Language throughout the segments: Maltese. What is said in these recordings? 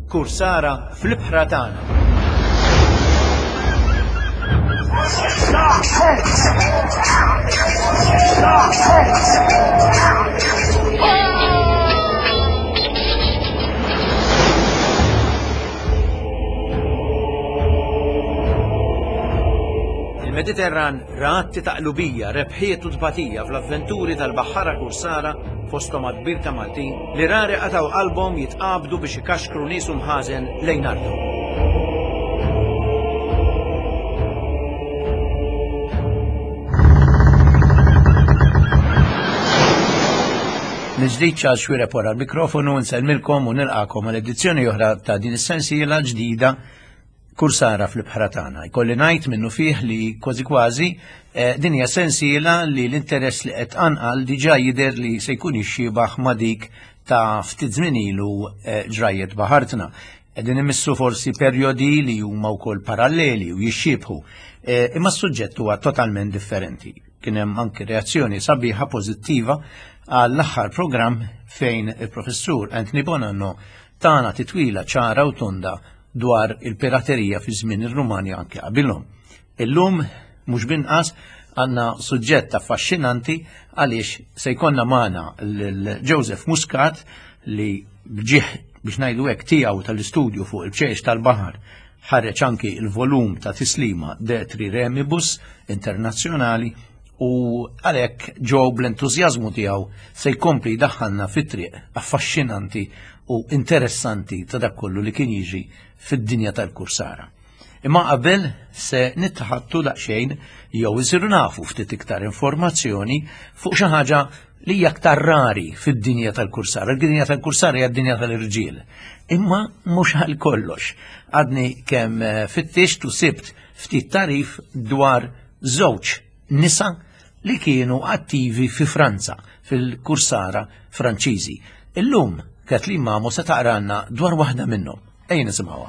Kursara fl-ibħra tagħna. Il-Mediterran ratti ta' qlubija, rebħiet u tbatija fl-avventuri tal-Baħħara Kursara fosthom għad-Birka Maltin li rari qataw qalbhom jitqabdu biex ikaxkru nies mħażen lejn ardhom. Niġdid ċar xwirep wara l-mikrofonu nsellmilkom u nilqakom għal-edizzjoni oħra ta' din is-sensiela ġdida Kursara fl-ibħra tagħna. Jkolli ngħid minnu fih li kważi din hija sensiela li l-interess li qed anqal diġà jidher li se jkun jixxiebaħ ma' dik ta' ftit żmien ilu ġrajiet baħartna. Qegħdin imissu forsi perjodi li huma wkoll paralleli u jixxiebħu, imma s-suġġett huwa totalment differenti. Kien hemm anke reazzjoni sabiħa pożittiva għall-aħħar programm fejn il-professur Anthony Bonanno tagħna titwila ċara u tonda dwar il-piraterija fi żmien ir-Rumanja anke qabilhom. Illum mhux binqas għandna suġġett affaxxinanti għaliex se jkollna magħna l-Joseph Muscat li bġieħ biex ngħidu hekk tiegħu tal-istudju fuq il-bċejx tal-baħar ħareġ anki il-volum ta' tislima De Triremibus internazzjonali u għalhekk ġew bl-entużjażmu tiegħu se jkompli jdaħħalna fit-triq affaxxinanti u interessanti ta' dak kollu li kien jiġi fid-dinja tal-Kursara. Imma qabel se nittaħattu daqsxejn jew isiru nafu ftit iktar informazzjoni fuq xi ħaġa li hija aktar rari fid-dinja tal-Kursara. Il-dinja tal-Kursara hija d-dinja tal-irġiel. Imma mhux għal kollox. Għadni kemm fittixt u sibt ftit tarif dwar żewġ nisa li kienu attivi fi Franza, fil-Kursara Franċiżi. Illum Kathleen Mamo se taqranna dwar waħda minnhom. Ejja nisimgħuha.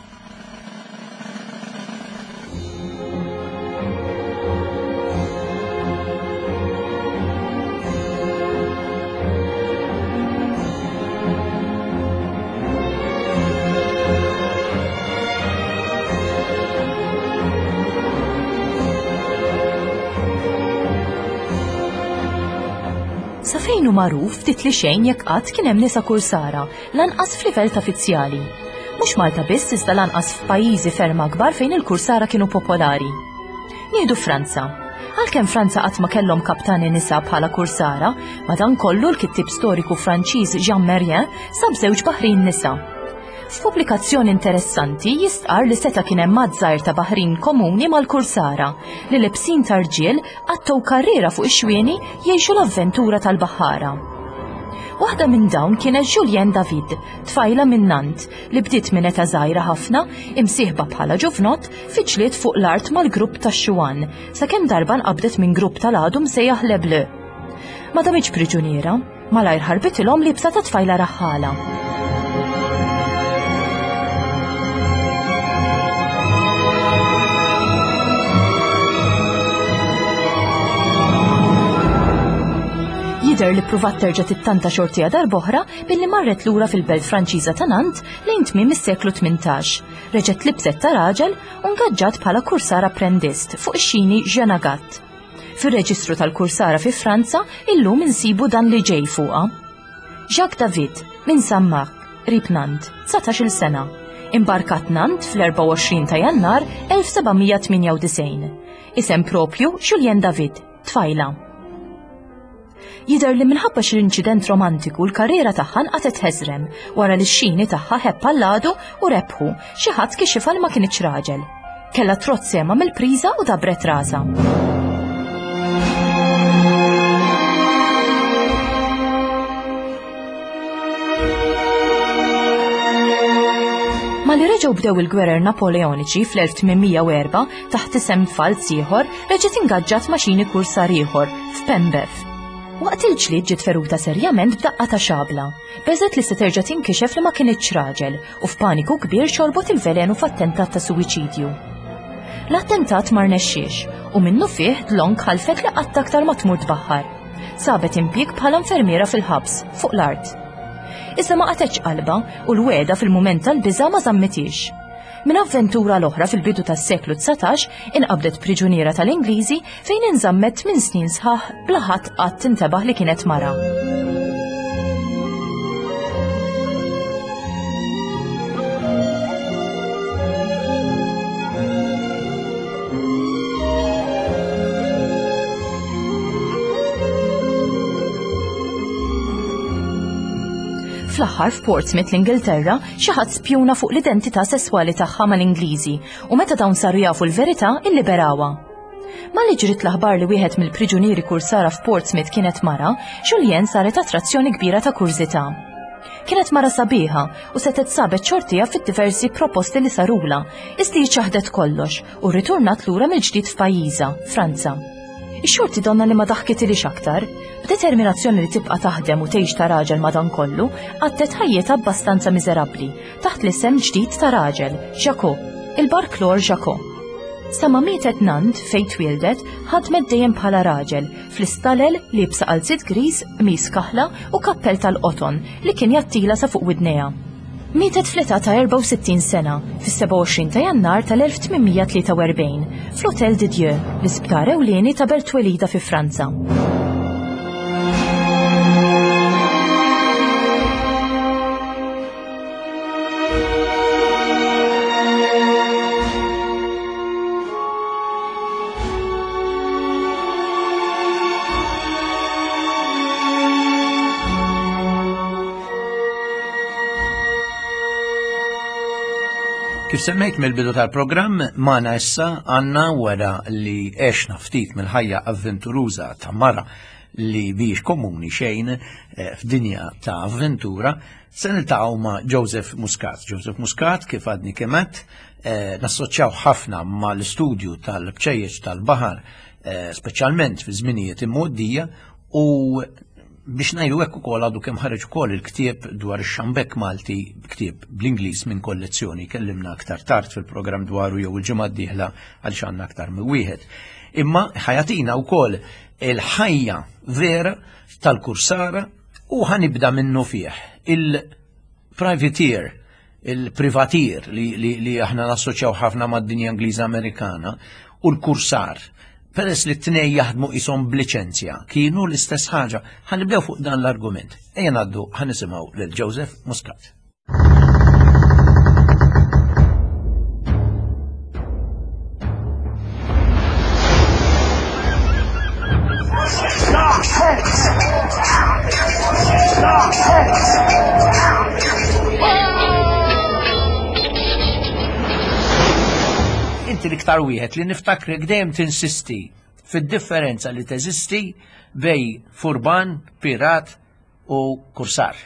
Sa fejn hu magħruf ftit li xejn jekk qatt kien hemm nisa Kursara lanqas f'livell ta' uffiċjali. Mhux Malta biss iżda lanqas f'pajjiżi ferm akbar fejn il-Kursara kienu popolari. Nieħdu Franza. Għalkemm Franza qatt ma kellhom kaptani nisa bħala Kursara, madankollu l-kittib storiku Franċiż Jean Merien sab żewġ baħrin nisa. F'pubblikazzjoni interessanti jistqar li seta' kien hemm mażżar ta' baħrin komuni mal-Kursara li lebsin ta' rġiel għattaw karriera fuq ix-xwieni jgħixu l-avventura tal-baħħara. Waħda minn dawn kienet Julienne David, tfajla minn Nant, li bdiet minn età żgħira ħafna imsieħba bħala ġuvnot fiġliet fuq l-art mal-grupp tax-Xuan, sakemm darba nqabdet minn grupp tal-għadu msejjaħ Le Bleu. Ma damiex priġuniera, malajr ħarbitilhom libsa ta' tfajla raħħala. Jidher li pruvat terġa' tittanta xortija darb'oħra billi marret lura fil-belt Franċiża ta' Nant lejn tmiem is-seklu 18. Reġgħet libset ta' raġel u ngaġġat bħala Kursara apprendist fuq ix-xini Jean Agathe. Fir-reġistru tal-Kursara fi Franza illum insibu dan li ġej fuqha. Jacques David minn Saint-Marc, qrib Nant, 19-il sena. Imbarkat Nant fl-24 ta' Jannar 1798. Isem propju Julienne David, tfajla. Jidher li minħabba x'inċident romantiku l-karriera tagħha nqatet ħeżrem wara li x-xini tagħha ħepp għall-għadu u rebħu xi ħadd kixifha li ma kienx raġel. Kellha trott sema mill-priża u dabret rasa. Malli reġgħu bdew il-gwerer Napoleoniċi fl-1804 taħt isem tfal ieħor reġgħet ingaġġat ma' xini kursar ieħor f'Pembeth. Waqt il-ġlied ġiet feruta serjament b'daqqa ta' xabla. Beżgħet li se terġa' tinkixef li ma kienitx raġel u f'paniku kbir xorbot il-velenu f'attentat ta' suwiċidju. L-attentat ma rnexxiex u minnu fih Dlong ħalfet li qatt aktar ma tmur tbaħħar. Sabet impjieg bħala infermiera fil-ħabs fuq l-art. iżda ma qatetx qalba u l-weda fil-mument tal-biża' ma żammitix. Min avventura l-oħra fil-bidu tas-seklu 19 inqabdet priġuniera tal-Ingliżi fejn inżammet minn snin sħaħ bla ħadd qatt intebaħ li kienet mara. Fl-aħħar f'Portsmouth l-Ingilterra xi ħadd spjuna fuq l-identità sesswali tagħha mal-Ingliżi u meta dawn saru jafu l-verità illiberawha. Malli ġrid l-aħbar li wieħed mill-priġunieri kursara f'Portsmouth kienet mara, Julienne saret attrazzjoni kbira ta' kurżità. Kienet mara sabiħa u setet sabet xortija fit-diversi proposti li sarula, iżda ċaħdet kollox u rriturnat lura mill-ġdid f'pajjiża, Franza. Ix-xorti donna li ma daħkitilix aktar, b'determinazzjoni li tibqa' taħdem u tgħix ta' raġel madankollu, għaddet ħajjeta abbastanza miżerabbli taħt l-isem ġdid ta' raġel, Jacot, il-Barclore Jacot. Sa ma mietet Nant fejn twildet ħadmet dejjem bħala raġel fl-istalel li b'saqal żied gris, mis kaħla u kappell tal-qoton li kien jattila sa fuq widnejha. Mietet fl-età ta' 64 sena fis-27 ta' Jannar tal-1843 fl-Hotel de Dieu, l-isptar ewlieni ta' Bertwelida fi Franza. Kif semmejt mill-bidu tal-programm, magħna issa għandna wara li għexna ftit mill-ħajja avventuruża ta' mara li biex komuni xejn f'dinja ta' avventura, se niltaqgħu ma' Joseph Muscat. Joseph Muscat kif għadni kemet nassoċjaw ħafna ma' l-istudju tal-bċejjeġ tal-baħar, speċjalment fi żminijiet imgħoddija u biex ngħidu hekk ukoll għadu kemm ħareġ ukoll il-ktieb dwar ix-xambekk Malti, ktieb bl-Ingliż minn kollezzjoni kellimna aktar tard fil-programm dwaru jew il-ġimgħa d-dieħla għaliex għandna aktar minn wieħed. Imma ħajatina wkoll il-ħajja vera tal-kursara u ħanibda minnu fih il-privateer, il-privatier li aħna nassoċjaw ħafna mad-dinja Ingliża Amerikana u l-kursar. Peress li t-tnej jaħdmu isom b'liċenzja, kienu l-istess ħaġa. Ħanibdew fuq dan l-argument. Ejja ngħaddu ħanisimgħu lil Joseph Muscat. Inti l-iktar wieħed li niftakrek dejjem tinsisti fid-differenza li teżisti bej furban, pirat u kursar.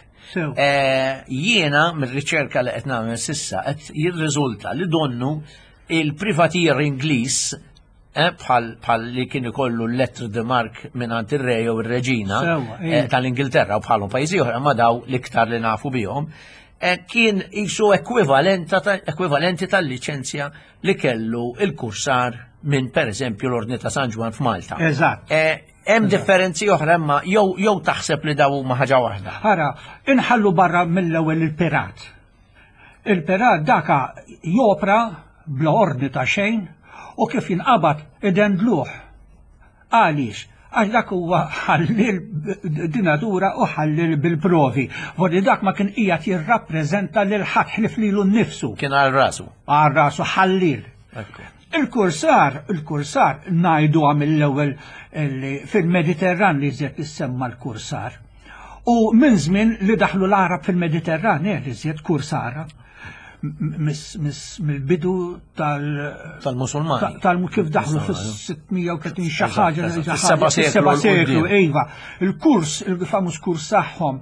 Jiena mir-riċerka li qed nagħmel s'issa qed jirriżulta li donnu il-privatier Ingliż bħal li kien ikollu l-letter de mark mingħand ir-re jew ir-reġina tal-Ingilterra u bħalhom pajjiżi oħra ma daw l-iktar li nafu bihom. Kien jisu ekwivalenti tal-liċenzja li kellu il-kursar minn pereżempju l-Ordni ta' San Ġwan f'Malta. Eżatt. Hemm differenzi oħra imma jew taħseb li daw ma ħaġa waħda. Ħara, inħallu barra mill-ewwel il-pirat. Il-pirat daka jopra bla ordni ta' xejn u kif jinqabad idendluh. Għaliex? Għax dak huwa ħallil dinatura u ħallil bil-provi. Vorri dak ma kien qiegħed jirrappreżenta lil ħadd ħlif lilu nnifsu. Kien għal rasu. Għal rasu ħallil. Il-kursar ngħidu mill-ewwel fil-Mediterran li żied issemma l-kursar. U minn żmien li daħlu l-Arab fil-Mediterran li żied kursara. Mill-bidu tal-Musulmani. Kif daħlu fis-630 xi ħaġa is-seba' seklu, iva. Il-kurs, il-famuż kurs tagħhom.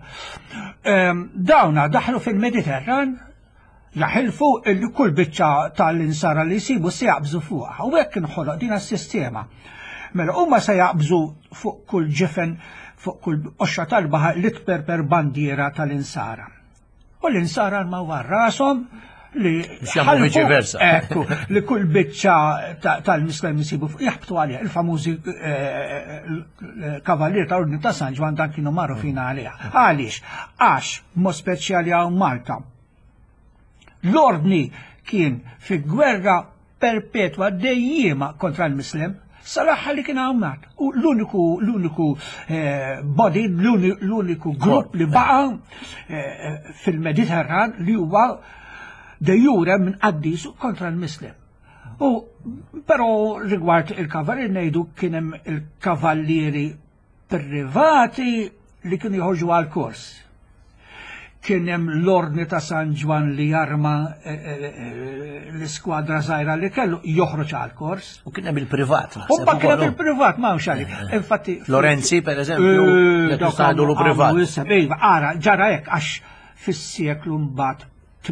Dawna daħlu fil-Mediterran jaħilfu li kull biċċa tal-insara li jsibu se jaqbżu fuqha. U hekk inħoloq din is-sistema. Mela huma se jaqbżu fuq kull ġifen, fuq kull qoxxa tal-baħar li tperper bandiera tal-insara. U l-insara ma war rashom li ekku li kull biċċa tal-mislem jisibu jaħbtu għalija il-famużi kavallier tal-Ordni ta' San Ġwan dan kienu magħrufin għalija. Għaliex? Għax mod speċjali hawn Malta. L-Ordni kien fi gwerra perpetwa dejjima kontra l-Mislem sal-aħħar li kien għammat. U l-uniku body, l-uniku grupp li baqa fil-Mediterran li huwa de jure minn qaddis kontra l-Mislem. Pero rigward il-kavallieri ngħidu kien hemm il-kavallieri privati li kienu joħorġu għal-kors. Kien hemm l-Ordni ta' San Ġwan li jarma l-iskwadra żgħira li kellu joħroġ għal-kors. U kien hemm il-privat. U ma kien hemm il-privat m'hawnx għalik. Infatti Florenzi pereżempju li tistgħidu privat. Ara ġara hekk għax fis-sieklu mbagħad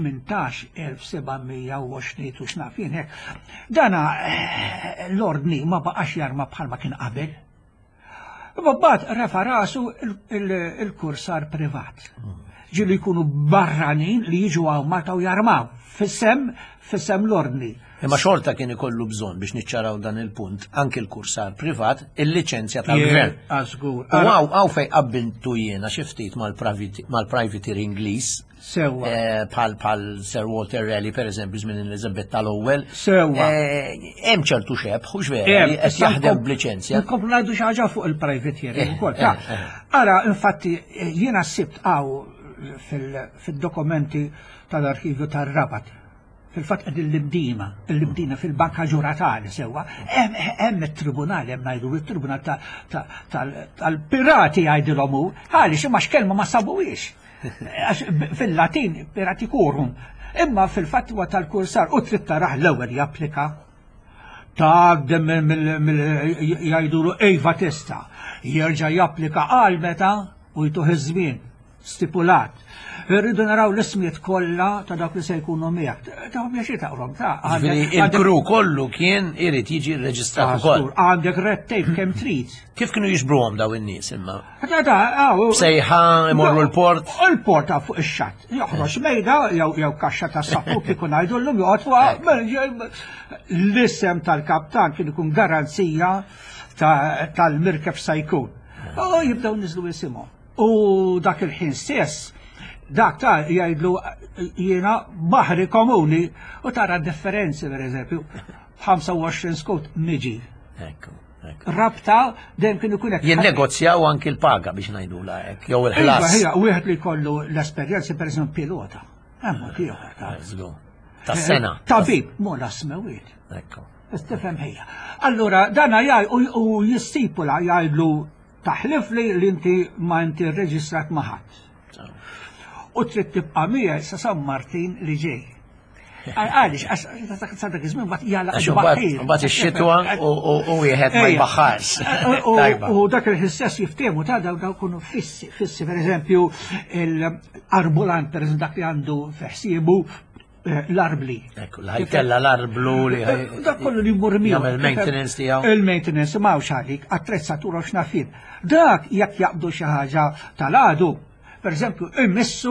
18,720 u xnafin hekk. Dana l-Ordni ma baqax jarma bħalma kien qabel. Babbat refa rasu il-kursar privat. Ġilu jkunu barranin li jiġu għaw Malta u jarmaw fissem l-Ordni. Imma xorta kien ikollu bżonn biex niċċaraw dan il-punt anke l-kursar privat il-liċenzja tal-gvern. U għaw fej qabbiltu jiena xi ftit mal-privateer Ingliż. Pal Sir Walter Raleigh per eżempju żmien Elizabeth tal-ewwel. Hemm ċertu xebħ u x'veri qed jaħdem b'liċenzja. Nkomplu ngħidu xi ħaġa fuq il-privateer ukoll. Ara infatti jiena sibt għaw fil-dokumenti tal-arkivju tar-Rabat. Fil-fatt qed l-ibdina fil-banka ġuratali sewwa, hemm it-tribunali hemm ngħidu it-tribunal tal-pirati jgħidilhom hu, għaliex imma x'kelma ma sabuhiex. Fil-Latin piratikurum, imma fil-fatt huwa tal-kursar u trid taraħ l-ewwel japplika tgħaddem jgħidulu ejva tista' jerġa' japplika għal meta u jtuħ iż-żmien stipulat. Irridu naraw l-ismiet kollha ta' dawk li se jkunu miegħek. Ta' pjaċir taqrom ta' il-kru kollu kien irid jiġi rreġistrat ukoll. Għandek red tape kemm trid. Kif kienu jiġbruhom daw in-nies imma? Sejħa imorru l-port? Il-port ta' fuq ix-xatt. Joħroġ mejda jew kaxxa ta' sapput ikun ngħidulhom joqgħod l-isem tal-kaptan kien ikun garanzija tal-mirkeb se jkun. Jibdew niżlu jisimhom. U dak il-ħin stess dak ta' jgħidlu jiena baħri komuni u tara differenzi per eżempju 25 skut miġi. Rabta dejjem kienu kun hekk. Jinnegozjaw anki l-paga biex ngħidula hekk jew il-ħlas. Wieħed li jkollu l-esperjenzi per eżempju pilota. Hemm ieħor tas-sena. Tabib, mo l-asmewiet. Istifhem ħejja. Allura dana jgħid u jistipula jgħidlu taħlif li inti ma inti rreġistrat ma' ħadd. U trid tibqa' miegħi sa San Martin li ġej. Għaliex għax sadak iż-żmien mbagħad jala mbagħad ix-xitwa u wieħed ma jbaħħarx. U dak il-ħissess jiftehmu ta' daw kunu fissi pereżempju l-arbulant pereżempju dak li għandu f'ħsiebu l-arbli. Ħajkella l-arblu li dak kollu li jmur miegħu. Jagħmel maintenance tiegħu. Il-maintenance m'hawnx għalik, attrezzatura u x'nafin. Dak jekk jaqbdu xi ħaġa tal-għadu, pereżempju immissu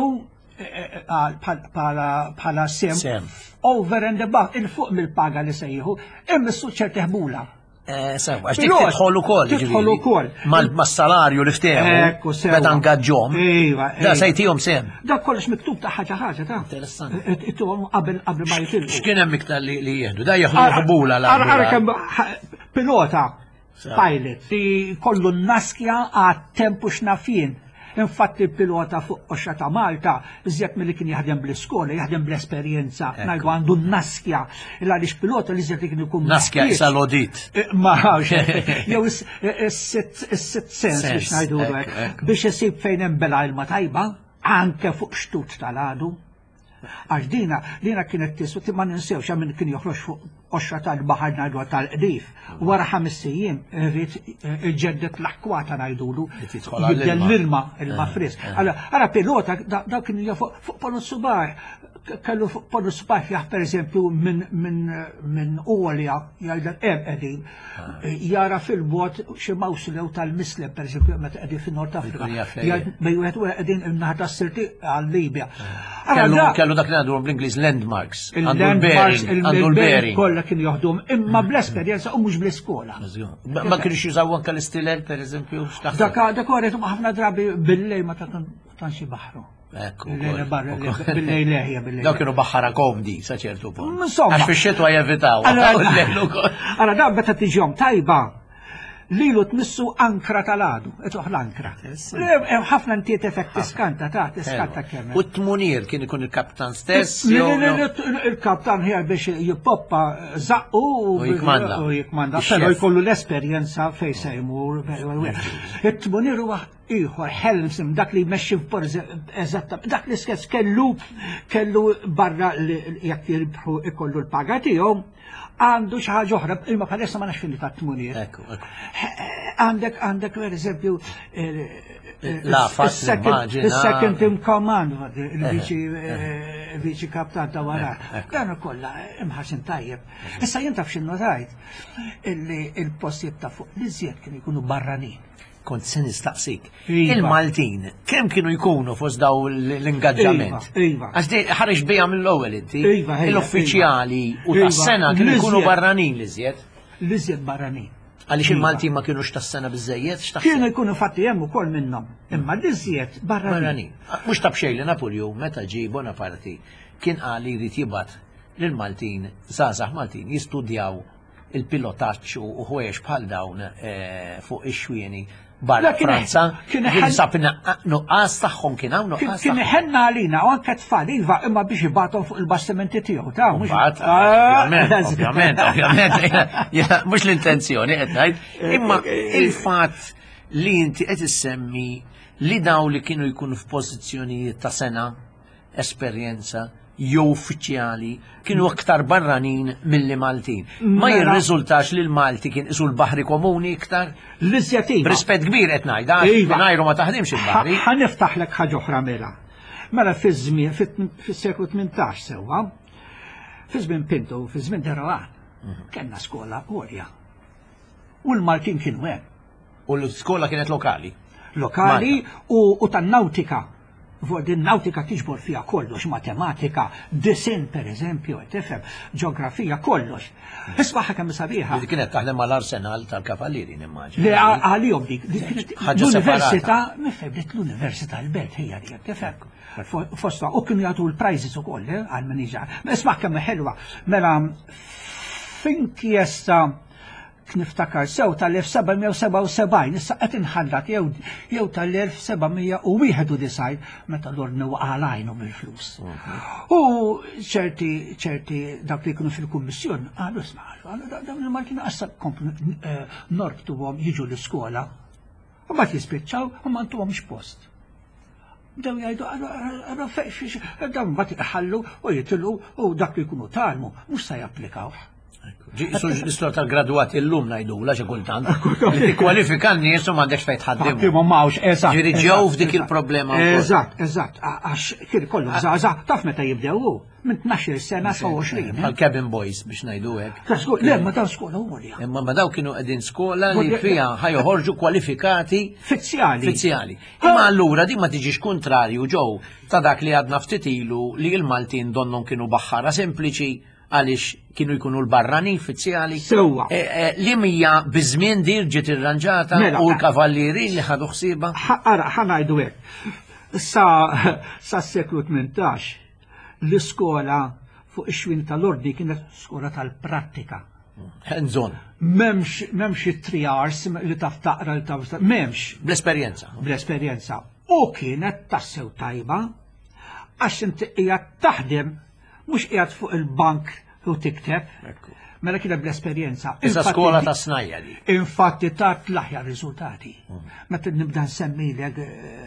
bħala sem over and above il-fuq mill-paga li se jieħu, immissu ċerti ħbula. Għax tidħol ukoll mas-salarju li ftehmu meta ngaġġhom. Da se jtihom sem. Dak kollox miktub ta' ħaġa ta'. Interessanti. Ittuhom qabel ma jitilqu. X'kien hemm iktar li jieħdu? Da jieħdu ħbula Ara kemm pilota pilot li kollu n-naskja għat-tempu x'nafin. Infatti il-pilota fuq qoxxa ta' Malta iżjed milli kien jaħdem bl-iskola, jaħdem bl-esperjenza, ngħidu għandu n-naskja, għaliex pilota li iżjed li kien ikun naskja sal-odit. Ma jew is-sitt sens biex ngħidu hekk biex isib fejn hemm bela ilma tajba anke fuq xtut tal-għadu. Għax dina kienet tiswa ma ninsewx minn kien joħroġ fuq qoxxa tal-baħar ngħidu tal-qdif. Wara 5 sijiem irrid iġġeddet l-akkwata ngħidulu jibdel l-ilma frisk. Ara pilota da kien fuq polu subaħ kellu porru spaħjaħ per eżempju minn Olja, jgħidlek qegħdin, jara fil-bot xi mawslew tal-Mislem per eżempju meta qegħdin fin-Nord Afrika. Bejwet qegħdin imnaħda s-sirti għal-Libja. Kellu dak li għadu bl-Ingliż landmarks. Għandu l-bearing. Kollha kien joħdum imma bl-esperjenza u mhux bl-iskola. Ma kienx jużaw anke l-istilel per eżempju? Dak għoret ħafna drabi bil-lej ma tanxi baħru. Bil-lej leħja bil-lej. Daw kienu baħħara komdi sa ċertu punt. Għax fi xitwa jevitaw. Għara da beta tiġjom tajba lilu tmissu ankra tal-għadu, etuħ l-ankra. ħafna ntiet effetti skanta kemm. U t-Munir kien ikun il-kaptan stess? Il-kaptan ħjar biex jippoppa zaqqu u jikmanda. Pero jkollu l-esperienza fej sejmur. Il-Munir huwa ieħor Helmsim dak li jmexxi eżatta dak li skess kellu barra jekk jirbħu ikollu l-paga tiegħu għandu xi ħaġa oħra imma bħalissa ma nafx fil ta' Tmunir. Għandek per eżempju il-second in command, il-viċi kaptan ta' wara. Dan kollha imħarsin tajjeb. Issa jien taf x'innu tajt il-postijiet ta' fuq li żjed kienu jkunu barranin. Kont se nistaqsik. Il-Maltin, kemm kienu jkunu fost daw l-ingaġġament? Għax ħareġ bija mill-ewwel inti. L-uffiċjali u tas-sena kienu jkunu barranin li żjed. Li żjed barranin. Għaliex il-Maltin ma kienux tas-sena biżejjed? Kienu jkunu fatti hemm ukoll minnhom, imma li żjed barranin. Mhux tabxej li Napolju meta ġie Bonaparte kien qal li jrid jibgħat lill-Maltin, żgħażagħ Maltin jistudjaw il-pilotaġġ u ħwejjex bħal dawn fuq ix-xwieni barra Franza, kien sab nuqqas tagħhom kien hawn nuqqas. Kien iħenna għalina u anke tfal iva imma biex ibagħthom fuq il-bastimenti tiegħu ta' mhux. Ovvjament, mhux l-intenzjoni qed ngħid, imma il-fatt li inti qed issemmi li dawn li kienu jkunu f'pożizzjonijiet ta' sena, esperjenza, jew uffiċjali kienu aktar barranin mill-li Maltin. Ma jirriżultax li l-Malti kien isu l-baħri komuni iktar? L-inizjattiva. B'rispett kbir qed ngħid, ngħidu ma taħdimx il-baħri. Ħaniftaħlek ħaġa oħra mela. Mela fiż-żmien fis-seklu 18 sewwa, fi żmien Pinto u fi żmien Deroan, kellna skola għolja. U l-Maltin kienu hemm. U l-skola kienet lokali? Lokali u tan-nawtika. Fuq din nautika tiġbor fija kollox, matematika, disin per eżempju, tifhem, ġeografija, kollox. Isbaħ kemm sabiħa. Dik kienet taħdem mal-arsenal tal-kavallieri nimmaġina. Li għalihom dik l-università, nifhem dik l-università l-belt hija dik, tifhem. Fosta u kienu jagħtu l-prizes ukoll għall-maniġa. Isbaħ kemm ħelwa. Mela finkjesta niftakar sew tal-1777, issa qed inħallat jew tal-1791 meta l-ordni waqalajnu bil-flus. U ċerti dawk li kienu fil-kummissjon qalu isma' dawn il-Maltin qassa komplu norbtuhom jiġu l-iskola. U ma jispiċċaw u ma ntuhomx post. Daw jgħidu għara dawn mbagħad iħallu u jitilqu u dak li jkunu talmu mhux se japplikawh. L-istoria tal-gradwati l-lum najdu, laġa kultant. Li kwalifikan nies u m'għandekx fejn tħaddim. Ġiri ġew f'dik il-problema. Eżatt, għax kien kollu żgħażagħ taf meta jibdew minn 12 sena sa 20. Għal-cabin boys biex ngħidu hekk. Le, ma daw skola għolja. Imma ma daw kienu qegħdin skola li fiha ħajoħorġu kwalifikati fizzjali. Imma allura di ma tiġix kontrarju ġew ta' dak li għadna ftit ilu li l-Maltin donnom kienu baħħara sempliċi għalix kienu jkunu l-barrani uffiċjali. Sewa. Li mija bizmien dir ġiet irranġata u l-kavallieri li ħadu ħsiba. Ħanajdu hekk. Sa s-seklu 18 l-iskola fuq ix-xwien tal-ordni kienet skola tal-prattika. Hands-on. Memx it-triars li taf taqra li taf memx. Bl-esperjenza. U kienet tassew tajba għax inti qiegħed taħdem mhux qiegħed fuq il-bank u tikteb. Mela kienet bl-esperjenza. Issa skola ta' snajja di. Infatti tat l-aħjar riżultati. Meta nibda nsemmilek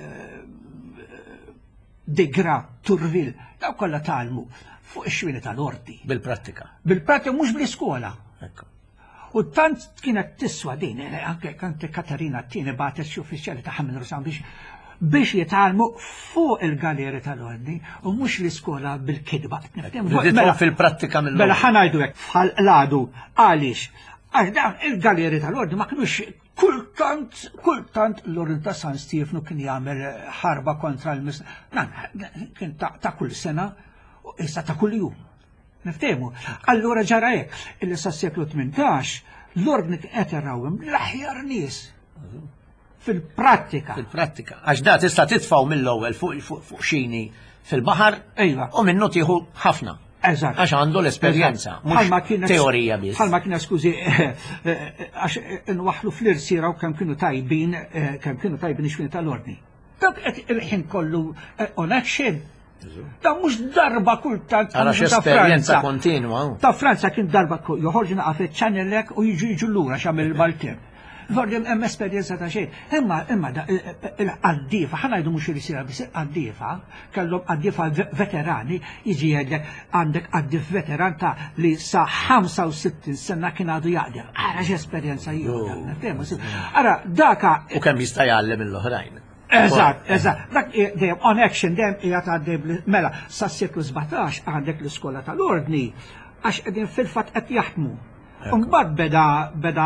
Degra, Turvil, daw kollha talmu fuq ix-xwieni tal-ordi. Bil-prattika. Bil-prattika mhux bl-iskola. U tant kienet tiswa din, anke Katarina Tini bagħtet xi uffiċjali ta' ħamin Rusan biex biex jitalmu fuq il-galeri tal-ordni u mhux l-iskola bil-kidba. Mela fil-prattika mill-ewwel. Mela ħanajdu hekk bħal ladu għaliex għax dan il-galeri tal-ordni ma kinux kultant l-Ordni ta' San Stefanu kien jagħmel ħarba kontra l-mis. Kien ta' kull sena u issa ta' kull jum. Niftehmu. Allura ġara hekk, illi sas-seklu 18 l-ordni qed irawhom l-aħjar nies. Fil-prattika. Fil-prattika. Għax da tista' titfgħu mill-ewwel fuq xini fil-baħar u minnu tieħu ħafna. Eżatt. Għax għandu l-esperjenza, mhux teorija biss. Bħalma kien skużi għax inwaħlu fl-irsiera u kemm kienu tajbin ix-xwien tal-ordni. Dak il-ħin kollu on action. Da mhux darba kultant għalax esperjenza kontinwa. Ta' Franza kien darba joħorġu naqaf ċannellek u jiġu lura x'għamel il-Baltim. Għordem hemm esperjenza ta' xejn. Imma il-qaddifa, ħanajdu mhux irisira biss qaddifa, kellhom qaddifa veterani, jiġi għandek qaddif veteran ta' li sa 65 sena kien għadu jaqdem. Ara x'esperjenza jgħu. Ara daka. U kemm jista' jgħallem mill-oħrajn. Eżatt. Dak dejjem on action dejjem qiegħed għaddej mela sas-seklu 17 għandek l-iskola tal-ordni għax qegħdin fil-fatt qed jaħdmu. Mbagħad beda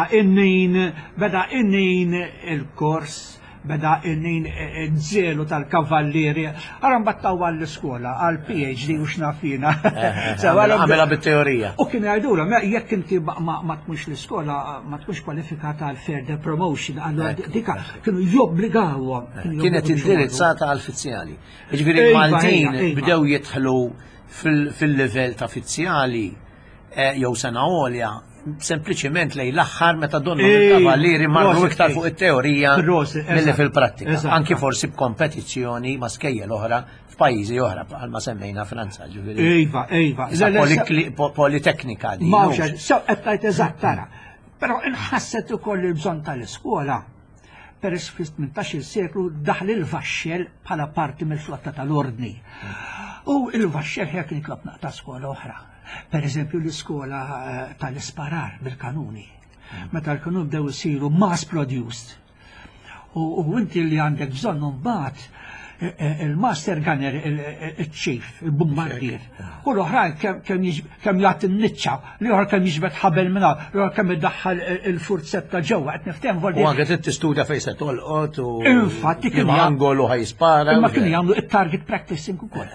innin il-kors, beda innin id-żelu tal-kavallieri, ara mbattaw għall-iskola, għall-PhD u xnafina. Għamela bit-teorija. U kien jgħidula, jekk inti ma tkunx l-iskola, ma tkunx kwalifikata għal further promotion, allura dika kienu jobbligawhom. Kienet indirizzata għall-fizzjali. Jiġifieri Maltin bdew jidħlu fil-livell ta' fizzjali jew sena għolja sempliċement lej l-aħħar meta donna il-kavallieri marru iktar fuq it-teorija milli fil-prattika. Anki forsi b'kompetizzjoni ma' skejjel oħra f'pajjiżi oħra bħalma semmejna Franza ġifieri. Iva. Politeknika di. Mawxa, qed tajt eżatt tara. Però inħasset ukoll il-bżonn tal-iskola. Peress fis-18 seklu daħl il-vaxxel bħala parti mill-flotta tal-ordni. U il-vaxxel ħek kien klab ta' skola oħra. Per eżempju l-iskola tal-isparar bil-kanuni. Meta l-kanuni bdew isiru mass produced. U inti li għandek bżonn mbagħad il-master gunner, il-chief, il-bombardier. U l-oħrajn kemm jagħti n-niċċa, l-oħra kemm jiġbed ħabel minna, l-oħra kemm iddaħħal il-furzetta ġewwa qed nifhem U anke trid tistuda fejn se tolqot u infatti kien angol u ħajspara. Imma kienu jagħmlu it-target practicing ukoll.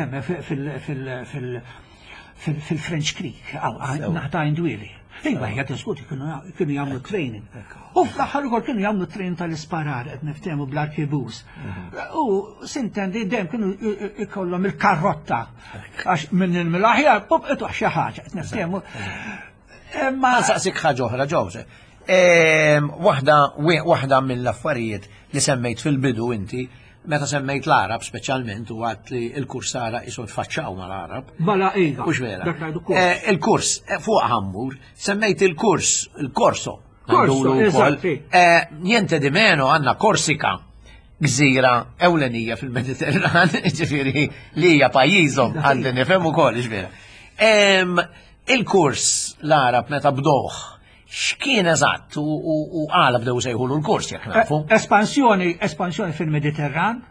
Fil-French Creek, naħta indwili. Iva, jgħat diskuti, kienu jgħamlu training. U fl-axħar ukoll kienu jgħamlu training tal-isparar, qed niftehmu bl-arkebus. U sintendi dem kienu jkollhom il-karrotta. Għax minn il-milaħjar, pop ituħ xi ħaġa, qed niftehmu. Ma nsaqsik ħaġa oħra ġewse. Waħda mill-affarijiet li semmejt fil-bidu inti, meta semmejt l-Arab speċjalment u għat li l-kursara jisu tfaċċaw mal-Arab. Bala iva. Mhux vera. Il-kurs fuq ħammur semmejt il-korso. Niente di meno għandna Korsika, gżira ewlenija fil-Mediterran, ġifieri li hija pajjiżhom għandna nifhem ukoll ġifieri. Il-kurs l-Arab meta bdoħ x'kien eżatt u għala bdew sejħulu l-kurs jekk nafu? Espansjoni fil-Mediterran,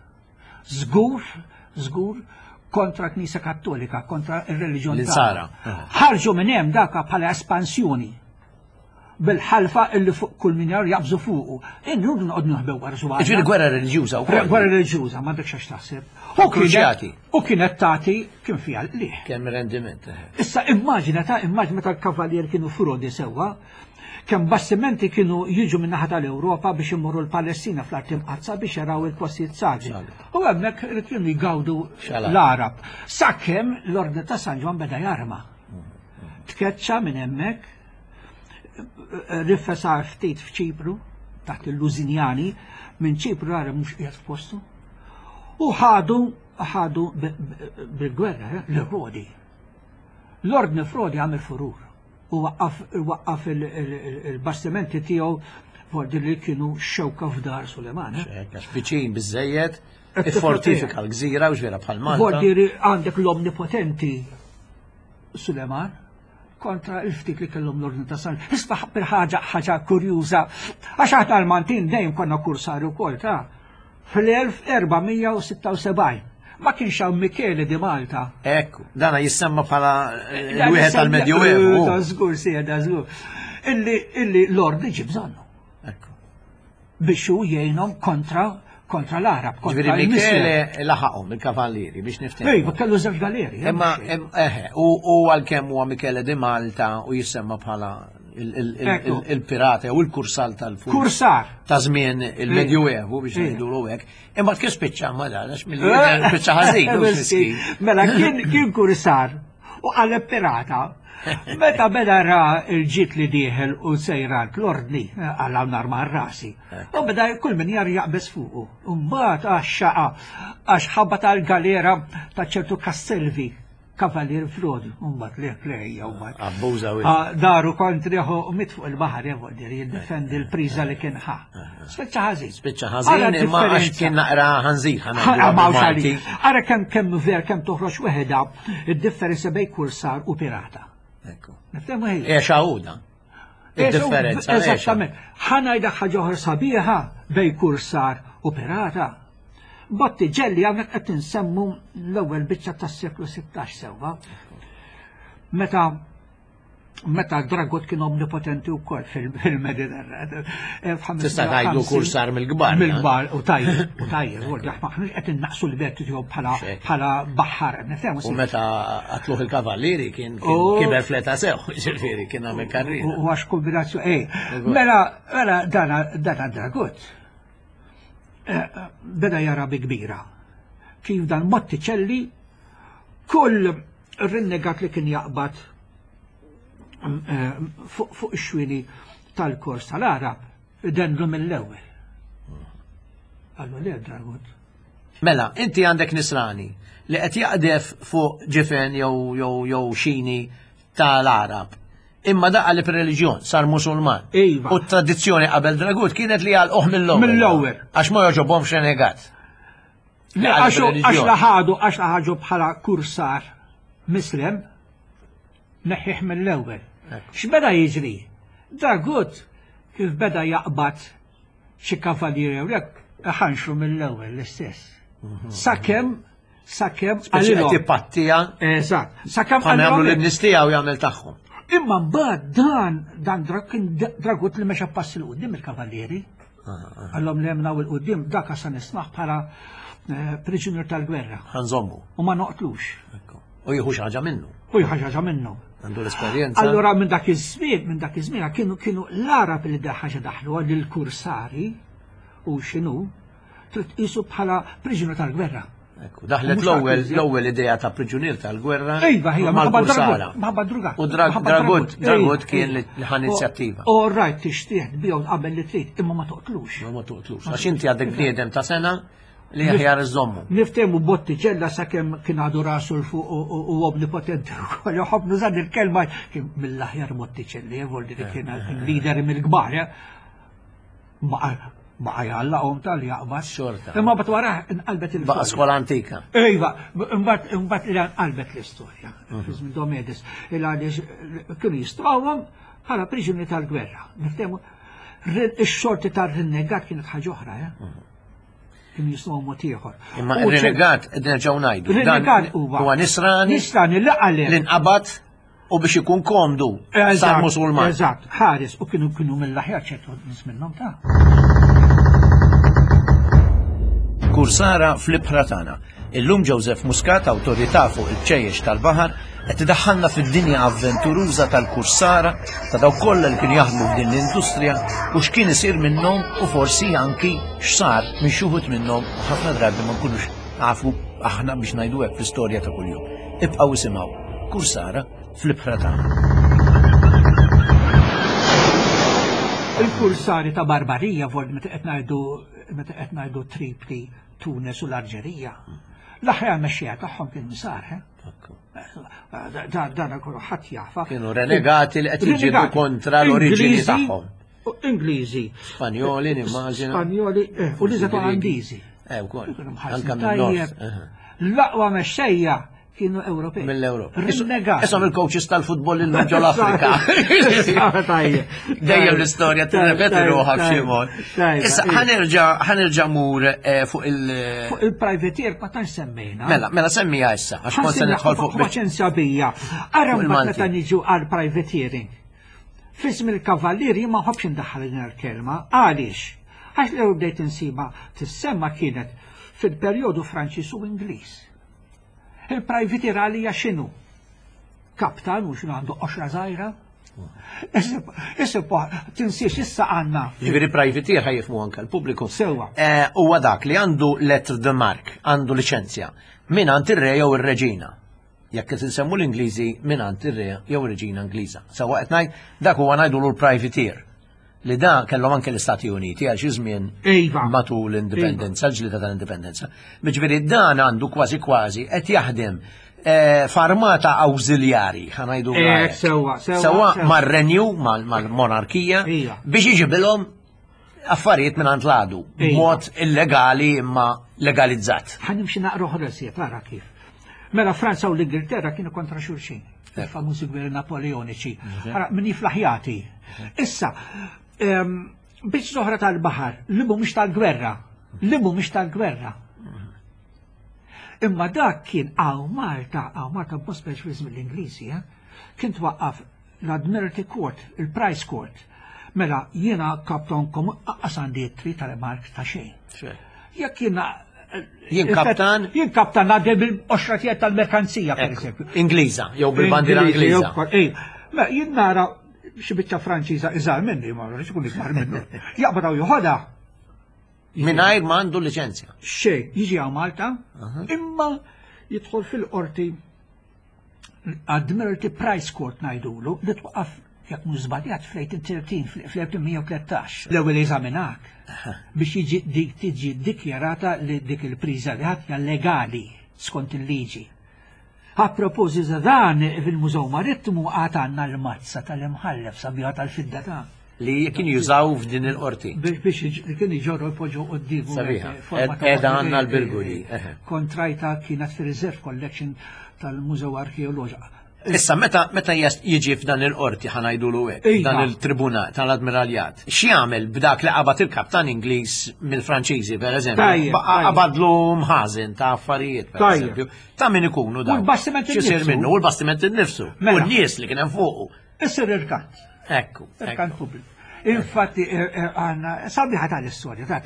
żgur kontra Knisja Kattolika, kontra ir-reliġjon Sara. Ħarġu minn hemm daka bħala espansjoni bil-ħalfa illi fuq kull min jar jabżu fuqu. Innudu noqgħod nuħbew wara żwara. Ġifieri gwerra reliġjuża wkoll. Gwerra reliġjuża, m'għandek x'għax taħseb. U kienet tagħti kien fiha liħ. Kemm rendiment. Issa immaġina meta l-kavallier kienu frodi sewwa, kemm bastimenti kienu jiġu min-naħa tal-Ewropa biex imorru l-Palestina fl-Artim Qazza biex jaraw il-postijiet saġi. U hemmhekk kienu jgawdu l-Arab. Sakemm l-Ordni ta' San Ġwan beda jarma. Tkeċċa minn hemmhekk rifesa ftit f'Ċipru taħt il-Lużinjani minn Ċipru għara mhux qiegħed f'postu. U ħadu bil-gwerra l-Rodi. L-Ordni Frodi għamel furur. U waqqaf il-bastimenti tiegħu fordi li kienu xewka f'dar Suleman. Viċin biżejjed, fortifika l-gżira u ġvera bħal Malta. Fordi għandek l-omnipotenti Suleman kontra il-ftit li kellhom l-Ordni ta' San. Isma' ħaġa kurjuża, għax aħna l-Maltin dejjem konna kursari wkoll ta' fl-1476. Ma kienx hawn Michele di Malta. Ekku, dana jissemma bħala l-wieħed tal-Medjuevu. Da żgur da żgur. Illi Lord ġib bżonnu. Ekku. Biex hu jgħinhom kontra l-Arab, kontra Ġifieri l-Misri. Michele laħaqhom il-kavallieri biex nifhem. Ej, kellu żewġ galeri. Imma u għalkemm huwa Michele di Malta u jissemma bħala il-pirata u l-kursal tal-fuq. Kursar. Ta' żmien il-Medjuevu biex ngħidulu hekk. Imma kif spiċċa ma darax mill-spiċċa ħażin. Mela kien kursar u għal pirata. Meta beda ra il-ġit li diħel u sejran l-ordni għallaw nar ma' rasi. U beda kull min jar jaqbes fuqu. Umbat għax ħabba tal-galera ta' ċertu Kasselvi, kavalier Frodi. Umbat lejja umbat. Abbuża daru kontriħu u mit fuq il-bahar jevoldir jiddefendi l-priza li kien ħa. Spiċċa ħażin. Spiċċa ħażin imma għax kien naqra ħanżir. Għara kemm ver kemm toħroġ weħeda id-differenza bej kursar u pirata. Niftemu ħej. Xawda. Id-differenza. Eżattament. Ħanajda ħaġa sabiħa bej kursar u pirata. Botti ġelli għawnek qed insemmu l-ewwel biċċa tas-seklu 16 sewwa. Meta Dragut kien omnipotenti wkoll fil-Mediterran. Tista' tgħidu kursar mill-kbar. Mill-kbar u tajjeb, maħniex qed innaqsu l-berti tiegħu bħala baħħar. U meta qatluh il-kavallieri kien kiber fleta sew, ġifieri kien għamel karriera. U għax kombinazzjoni. Mela dana Dragut beda jara bi kbira. Kif dan Motticelli kull rinnegat li kien jaqbad fuq ix-xwini tal-kors tal-Arab denru mill-ewwel. Għallu le Dragut. Mela, inti għandek nisrani li qed jaqdef fuq ġifen jew xini tal-Arab. Imma daqqa li per-reliġjon sar Musulman. Iva. U t-tradizzjoni qabel Dragut kienet li għal mill-ewwel. Mill-ewwel. Għax ma joġobhomx renegat. Għax laħadu bħala kursar Mislem neħħiħ mill-ewwel. X'beda jiġri? Dragut kif beda jaqbad xi kavalieri hekk ħanxu mill-ewwel l-istess. Sakemm għalihom tipattija. Eżatt. Sakemm għamlu l-nistija u jagħmel tagħhom. Imma mbagħad dan Dragut li mexa pass il qudiem il-kavalieri. Għallhom li jemnaw il-qudiem dak sa nismaħ bħala priġunier tal-gwerra. Ħanżommu. U ma noqtlux. U jieħu xi ħaġa minnu. Għandu l-esperjenza. Allora minn dak iż-żmien kienu l-Arab li ħaġa daħlu għal il-kursari u x'inhu trid tqisu bħala priġunier tal-gwerra. Daħlet l-ewwel idea ta' priġunier tal-gwerra. Ejva, hija maħba druga. U Dragut kien l-ħan inizjattiva. U rajt tixtieħ bihom qabel li trid imma ma toqtlux. Għax inti għandek bniedem ta' sena li aħjar iżommu. Niftemu Bottiċella sakemm kien għadu rasu l-fuq u omnipotenti wkoll. Joħob nużan il-kelma kien mill-aħjar Bottiċelli, jevoldi li kien il-lider mill-kbar. Baqa jalla tal jaqbad. Xorta. Imma bat wara inqalbet il-istorja. Baqa skola antika. Ejva, imbat li inqalbet l-istorja. Fizmin Domedis. Il-għaliex kienu jistrawhom bħala priġunieri tal-gwerra. Niftemu, ix-xorti tal-rinnegat kienet ħaġa oħra, kienu jisnaw mod ieħor. Imma il-renegat nerġgħu ngħidu. Il-renegat huwa nisrani li għalem. L-inqabad u biex ikun komdu sar Musulman. Eżatt, ħares u kienu mill-aħjar ċertu nies minnhom ta'. Kursara fl-ibħra tagħna. Illum Joseph Muscat, awtorità fuq il-ċejjex tal-baħar, qed idaħħalna fid-dinja avventuruża tal-kursara ta' dawk kollha li kienu jaħdmu f'din l-industrija u x'kien isir minnhom u forsi anki x'sar minn xi wħud minnhom u ħafna drabi ma nkunux nafu aħna biex ngħidu hekk fl-istorja ta' kuljum. Ibqgħu isimgħu Kursara fl-ibħra tagħna. Il-kursari ta' Barbarija vort meta qed ngħidu Tripli, Tunis u l-Alġerija. L-aħjar mexxija tagħhom kien nisar, dan kollu ħadd jafa. Kienu renegati li qed jiġibu kontra l-oriġini tagħhom. Ingliżi. Spanjoli nimmaġina. Spanjoli u li żed Olandiżi. Wkoll. L-aqwa mexxejja kienu Ewropej. Mill-Ewropa. Rinnegati. Isom il-coaches tal-futbol il ġol Afrika. Dejjem l-istorja tirrepeti ruħha b'xi mod. Issa ħanerġa' mur fuq il-privateer ma tantx semmejna. Mela semmija issa għax kont se nidħol fuq paċenzja bija. Ara meta niġu għal privateering. Fism il-kavallieri ma ħobx indaħħal din il-kelma. Għaliex? Għax l bdejt insiba tissemma kienet fil-perjodu Franċiż u Ingliż. Il-privateer għalija x'inhu? Kaptan u x'inhu għandu qoxra żgħira? Issa tinsiex issa għandna. Ġifieri privateer ħajfmu anke l-pubbliku. Sewwa. Huwa dak li għandu lettre de marque, għandu liċenzja mingħand ir-re jew ir-reġina. Jekk qed insemmu l-Ingliżi mingħand ir-re jew ir-reġina Ingliża. Sewwa qed ngħid dak huwa ngħidulu l-privateer. Li da kellhom anke l-Istati Uniti għal xi żmien matul l-indipendenza, l-ġlieda tal-indipendenza. Ġifieri dan għandu kważi qed jaħdem f'armata awżiljari, ħanajdu sewwa mar-renju mal-monarkija biex jiġibilhom affarijiet mingħand l-għadu b'mod illegali imma legalizzat. Ħanimxi naqra ħresiet tara kif. Mela Franza u l-Ingilterra kienu kontra xulxin. Il-famużi gwerri napoleoniċi. Min jiflaħjati. Issa, biex soħra tal-bahar, li mhumiex tal-gwerra, Imma dak kien għaw Malta b'mod speċifiż mill-Ingliżi, kien twaqqaf l-Admiralty Court, il-Price Court. Mela jiena kaptonkom aqqas għandi tri tal-mark ta' xejn. Jekk Jien kaptan għadde bil-qoxratijiet tal-merkanzija, per esempio. Ingliża, jew bil-bandira Ingliża. Ma jien nara xi biċċa Franċiża iżgħar minni, ma rridx ikun ikbar minnu. Jaqbadaw joħodha. Mingħajr ma għandu liċenzja. Xejn, jiġi għaw Malta, imma jidħol fil-qorti Admiralty Price Court ngħidulu li twaqqaf jekk mhux żbaljat fl-1813 fl-1813. L-ewwel eżaminak biex tiġi dikjarata li dik il-priża li ħadd legali skont il-liġi. A proposita dan fil-Mużew Marittimu għad għandna l-mazza tal-imħallef sabiħa tal-fidda ta' li kien jużaw f'din il-qorti. Biex kien iġorru jpoġġu qoddimu. Sabiħa, edha għandna l-Birguri. Kontrajta kienet fir-Reserve Collection tal-Mużew Arkeoloġiku. Issa, meta jiġi f'dan il-qorti ħanajdulu hekk, dan il-tribunal tal-Admiraljat, x'jagħmel b'dak li qabad il-kaptan Ingliż mill-Franċiżi, pereżempju, qabadlu mħażin ta' affarijiet, pereżempju, ta' min ikunu dawn. X'isir minnu, u l-bastiment innifsu, u n-nies li kien hemm fuqu. Isir irkant. Ekku. Irkant pubbliku. Infatti, għanna, sabiħa tal-istorja,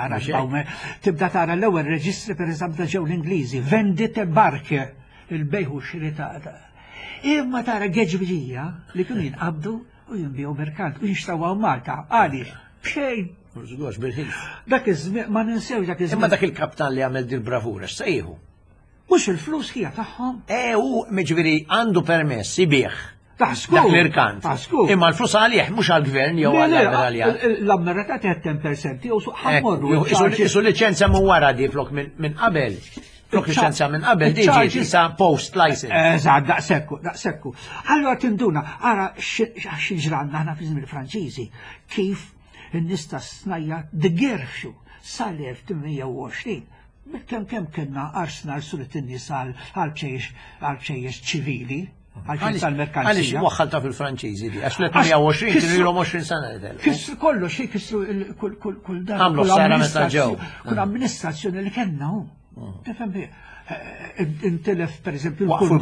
tibda tara l-ewwel reġistri pereżempju ġew l-Ingliżi, vendite barke il-bejħu xirita. Imma tara geġbġija li kienu jinqabdu u jinbijaw merkant u jinxtrawaw Malta. Għali, bxejn. Dak iż-żmien, ma ninsewx dak iż-żmien. Imma dak il-kaptan li għamel dil bravura, x'sejħu? Mhux il-flus hija tagħhom. U miġifieri għandu permess ibih. Taħsku. Dak l-irkant. Imma l-flus għalih mhux għall-gvern jew għall-Admiraljat. L-Admiraljat qed 10% jew ħammorru. Isu liċenzja minn wara di flok minn qabel. Flok liċenzja minn qabel diġi sa post license. Eżatt, daqsekku. Allora tinduna, ara x'ġranna aħna fil-Franċiżi kif in-nista snajja dgerxu sal-1820. Kemm kienna Arsenal suret in-nies għal-ċejjex ċivili. Għalix waħħalta fil-Franċiżi di, għax l-120 kienu 20 sena. Kisru kollu, xie kisru kull dar. Għamlu s-sara meta ġew. Kull amministrazzjoni li kellna hu. Tifhem bi, intilef per eżempju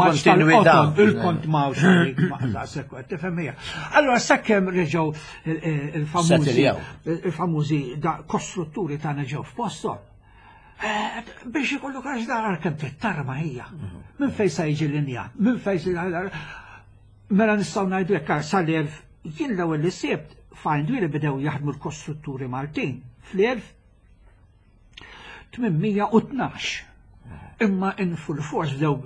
il-kont mawx tifhem hija. Allora sakkemm reġgħu il-famużi kostrutturi tagħna ġew f'posthom. Biex ikollu kax dar kemm tittarma hija. Minn fejn se jiġi linjat, minn fejn mela nistgħu ngħidu hekk sal-elf jien l-ewwel li sibt fajndwi li bdew jaħdmu l-kostrutturi Maltin fl-1812. Imma full force bdew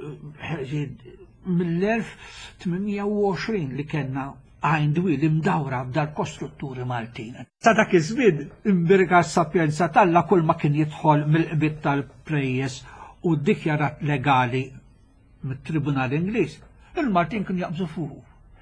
mill-1820 li kellna għajndwi li mdawra b'dar kostrutturi Maltin. Ta' dak iż-żmien imbirga s-sapjenza talla kull ma kien jidħol mill-qbit tal-prejjes u dikjarat legali mit-Tribunal Ingliż. Il-Maltin kien jaqbżu fuq.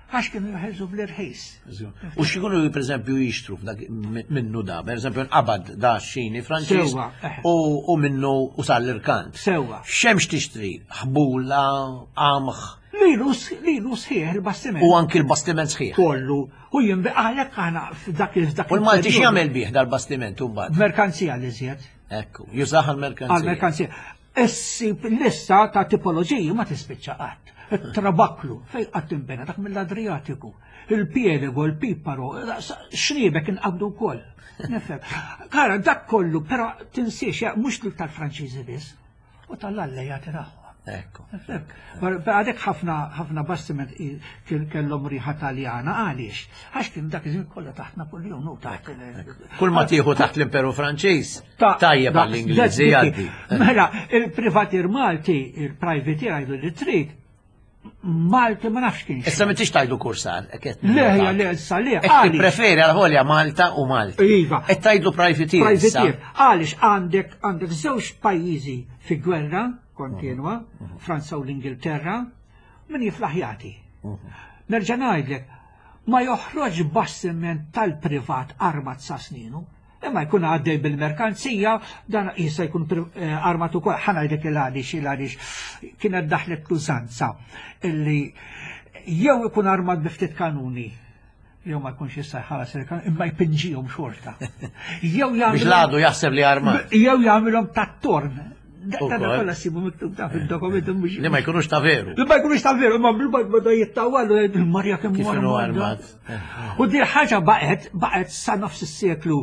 Għax kienu jħelżu bl-irħis. U xikunu, per eżempju, jixtru minnu da, per eżempju, nqabad da xini Franċiż u minnu u sal-irkant. Sewa. Xemx tixtri? Ħbula, qamħ. Lilu sħiħ il-bastiment. U anki l-bastiment sħiħ. Kollu. U jimbaqalek għana f'dak U l-Malti x'jagħmel bih dal-bastiment u mbagħad? Merkanzija li żjed. Ekku, jużaħ għal-merkanzija. Għal-merkanzija. Essi lista ta' tipoloġiji ma tispiċċa qatt. Trabaklu, fej qatt imbena dak mill-Adriatiku. Il-piedego, il-piparo, xriebek inqabdu wkoll. Nifhem. Kara dak kollu, però tinsiex mhux tal-Franċiżi biss. U tal-Allejati tagħhom. Ekku. Għadek ħafna bastiment kellhom riħa Taljana għaliex. Għax kien dak iżin kollu taħt Napoleon u taħt. Kull ma tieħu taħt l-Imperu Franċiż tajjeb għall-Ingliżi għaddi. Mela, il-privatir Malti, il-privateer għajdu li trid, Malti ma nafx kien. Issa m'intix tajdu kursar. Le, issa le. Preferi għal-ħolja Malta u Malta. Iva. Et tajdu privateer. Għaliex għandek żewġ pajjiżi fi gwerra kontinwa, Franza u l-Ingilterra, min jiflaħjati. Nerġa' ngħidlek, ma joħroġ bastiment tal-privat armat sa sninu, imma jkun għaddej bil-merkanzija, dan jista' jkun armat ukoll. Ħanajdek il-għaliex kienet daħlet l-użanza illi jew ikun armat biftit kanuni, jew ma jkunx jista' jħallas il-kanun, imma jpinġihom xorta. Biex l-għadu jaħseb li armat. Jew jagħmilhom tat-torn. Dana kolla sibu miktub ta' fil-dokumentu mux. Li ma jkunux ta' veru. Li ma jkunux ta' veru, ma bil-bajt bada jittawallu il-marja kemm armat. U di ħaġa baqet sa' nofs is-seklu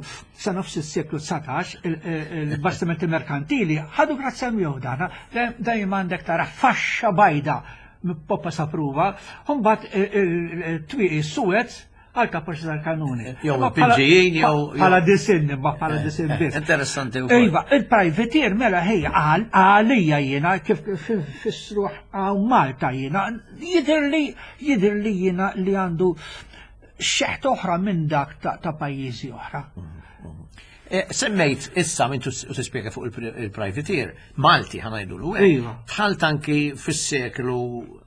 19 il-bastimenti merkantili ħadu grazzi għal dana, dajjem għandek tara faxxa bajda poppa sa' pruva, bat il-twiqi Suez għal kapaċi tal-kanuni. Jow il-pinġijin, jow. Għala disin, għala disin bis. Interessanti u. Iva, il-privateer mela ħeja għalija jena, kif fissruħ għaw Malta jena, jidir li jena li għandu xeħt oħra minn dak ta' pajjiżi oħra. Semmejt issa minn tispjega fuq il-privateer, Malti ħanajdu l-u. Iva. Bħalt anki fis-seklu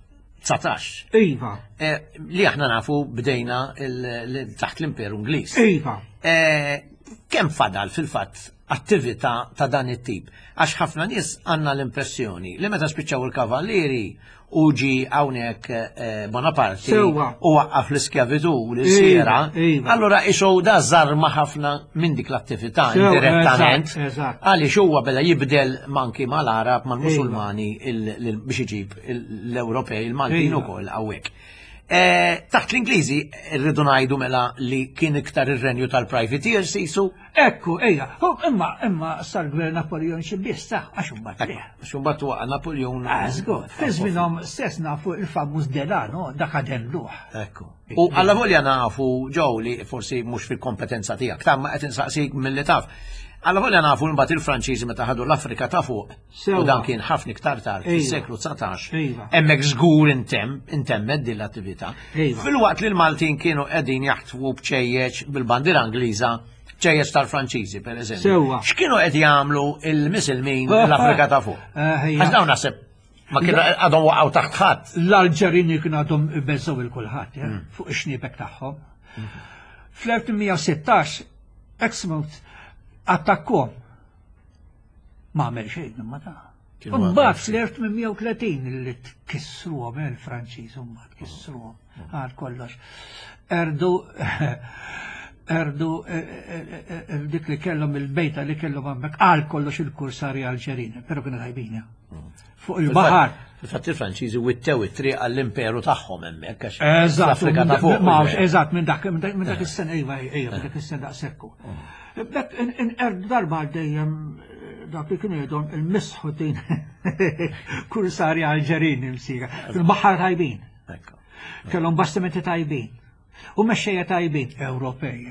19. Iva. Li aħna nafu bdejna taħt l-Imperu Ingliż. Iva. Kemm fadal fil-fatt attività ta' dan it-tip? Għax ħafna nies għandna l-impressjoni li meta spiċċaw il-kavallieri u ġi hawnhekk Bonaparte u waqqaf l-iskjavitu l-siera, allura ixew da żarma ħafna minn dik l-attività indirettament għaliex huwa beda jibdel manki mal-Arab mal-Musulmani biex iġib l-Ewropej il-Maltin ukoll hawnhekk. Taħt l-Ingliżi rridu ngħidu mela li kien iktar ir-renju tal-privateer sisu. Ekku, ejja, imma sar-gvern Napoleon xi biss għax imbagħad le. Għax imbagħad waqa' Napoleon. Żgur, fi żmienhom stess nafu il-famuż Delano dak għadenluh. Ekku. U alla volja nafu ġew li forsi mhux fil-kompetenza tiegħek, tamma qed insaqsik milli taf. Alla volja nafu mbagħad il-Franċiżi meta ħadu l-Afrika ta' fuq u dan kien ħafna iktar tard fis-seklu 19. Hemmhekk żgur intemmet din l-attività. Fil-waqt li l-Maltin kienu qegħdin jaħtfu b'ċejjeċ bil-bandiera Ingliża, ċejjeċ tal-Franċiżi pereżempju. X'kienu qed jagħmlu il-Misilmin l-Afrika ta' fuq? Għax dawn naħseb ma kienu għadhom waqgħu taħt ħadd. L-Alġerini kienu għadhom beżgħu il-kulħadd fuq ix-xniepek tagħhom. Fl-1816 Exmouth attakkom ma għamel xejn imma ta'. Mbagħad fl-1830 li tkissruhom il-Franċiż mbagħad tkissruhom għal kollox. Erdu dik li kellhom il-bejta li kellhom hemmhekk għal kollox il-kursari Alġerini, però kienu tajbin. Fuq il-baħar. Fil-fatt il-Franċiżi wittew it-triq għall-imperu tagħhom hemmhekk għax l-Afrika ta' fuq. Eżatt, minn dak is-sena ejja, dak is-sena daqshekk. Dak in-erdu darba dejjem dak li kienu jgħidhom il-misħutin kursari Alġerini msira. Fil-baħar tajbin. Kellhom bastimenti tajbin. U mexxejja tajbin Ewropej.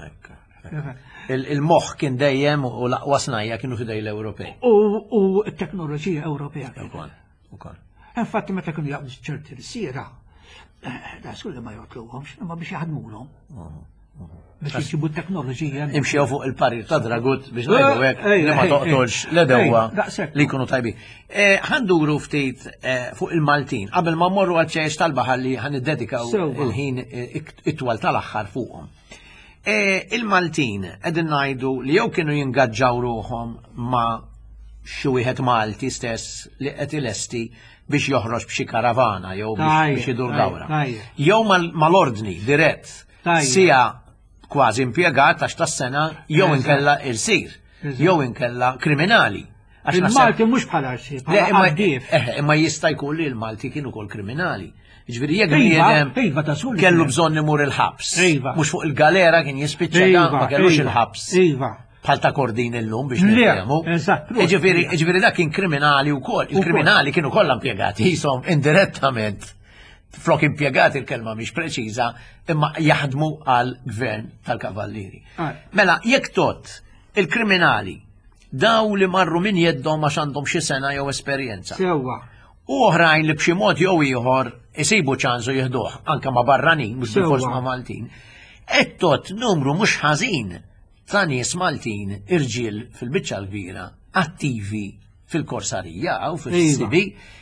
Il-moħħ kien dejjem u l-aqwa snajja kienu fidej l-Ewropej. U t-teknoloġija Ewropea. Ukoll. Infatti meta kienu jaqbdu ċerti l-siera, da skulli ma jotluhomx, imma biex jaħdmulhom. biex jiġibu t-teknoloġija. Imxew fuq il-parir ta' dragut biex ngħidu hekk li ma toqtolx l-edewa li jkunu tajbin. Ħanduru ftit fuq il-Maltin, qabel ma mmorru għal-ċeċ tal-baħar li ħaniddedikaw il-ħin it-twal tal-aħħar fuqhom. Il-Maltin qegħdin ngħidu li jew kienu jingaġġaw ruhom ma' xi wieħed Malti stess li qed ilesti biex joħroġ b'xi karavana jew biex idur dawra. Jew mal-ordni dirett sija kważi impjegat għax tas-sena jew inkella il-sir, jew inkella kriminali. Il-Malti mhux bħala xi, imma jista' jkun li l-Malti kienu kol kriminali. Ġifieri jekk bniedem kellu bżonn imur il-ħabs. Mhux fuq il-galera kien jispiċċa ma kellux il-ħabs. Bħal ta' kordin illum biex nifhmu. Ġifieri dak kien kriminali wkoll. Il-kriminali kienu kollha impjegati jisom indirettament. Flok impjegati il-kelma mhix preċiża imma jaħdmu għal gvern tal-kavallieri. Mela jekk tot il-kriminali daw li marru min jeddhom għax għandhom xi sena jew esperjenza. U oħrajn li b'xi mod jew ieħor isibu ċansu jieħduh anke ma' barranin mhux bilfors ma' Maltin. Qed tot numru mhux ħażin ta' nies Maltin irġiel fil-biċċa l-kbira attivi fil-korsarija u fil-sibi.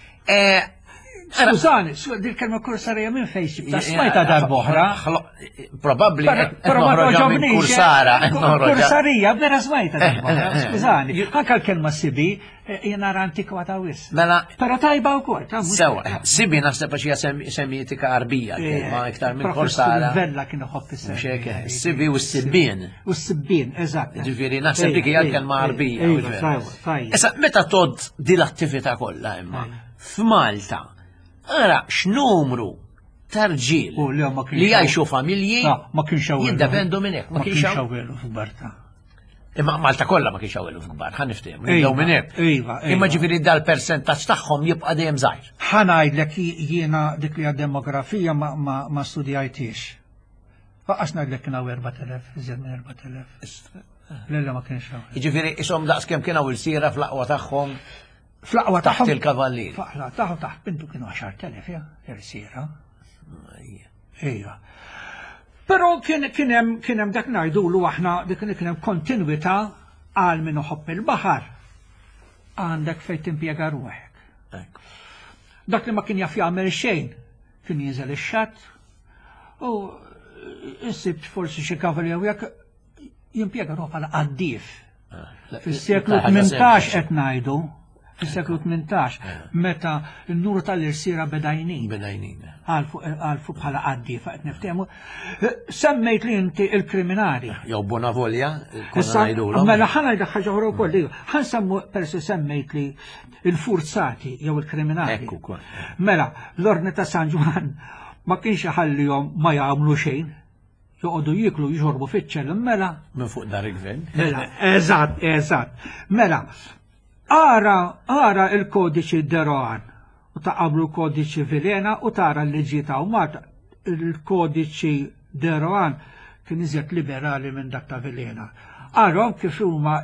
Skużani, dik kelma korsarija minn fejn ta' smajta darboħra. Probabbli noħroġa minn kursara. Kursarija vera smajta darboħra. Skużani, anke l-kelma sibi jiena antikwata wis. Però tajba wkoll. Sewa, sibi naħseb għax hija semmietika qarbija ma iktar minn kursara. Vella kienu ħobb is-sew. Sibi u s-sibbien. U s-sibbien, eżatt. Ġifieri naħseb dik hija l-kelma qarbija. Issa meta tgħodd din l-attività kollha imma f'Malta. Ara, x'numru tarġil li jgħixu familji jiddependu minn hekk. Ma kienx xawelu f'Barta. Imma Malta kollha ma kienx xawelu f'Kbar, ħa niftehmu, nibdew minn hekk. Imma ġifieri dal-persentaġġ tagħhom jibqa' dejjem żgħir. Ħanajdlek jiena dik li għad-demografija ma studjajtix. Faqqas ngħidlek kien hawn 4,000, iżjed minn 4,000. Lella ma kienx hawn. Jiġifieri ishom daqskemm kien hawn il-sira fl-aqwa tagħhom. Fl-aqwa taħt il-kavallieri. Fl-aqwa tagħhom taħt bintu kienu 10,000 il-sira. Ejja. Però kien hemm dak ngħidulu aħna dik kien hemm kontinwità għal min uħobb il-baħar. Għandek fejn timpjega ruħek. Dak li ma kien jaf jagħmel xejn kien jinżel ix-xatt u issibt forsi xi kavallier jekk jimpjega ruħ bħala qaddief. Fis-seklu 18 qed ngħidu. Fis-seklu 18, meta n-nur tal-irsiera bedajnin. Għalfu bħala għaddi, faqt niftehmu. Semmejt li inti il-kriminali. Jew Bonavolja, konna ngħidulhom. Mela ħanajdek ħaġa oħra wkoll. Ħansemmu persi semmejt li il-furzati jew il-kriminali. Mela, l-Ordni ta' San Ġwan ma kienx iħallihom ma jagħmlu xejn. Joqogħdu jiklu jġorbu fiċ-ċell, mela. Minn fuq dar il-gvern. Mela, eżatt. Mela, Ara il-kodiċi Deroan u taqablu l-kodiċi Vilena u tara l-liġi ta' Malta. Il-kodiċi Deroan kien iżjed liberali minn dak ta' Vilena. Arahom kif huma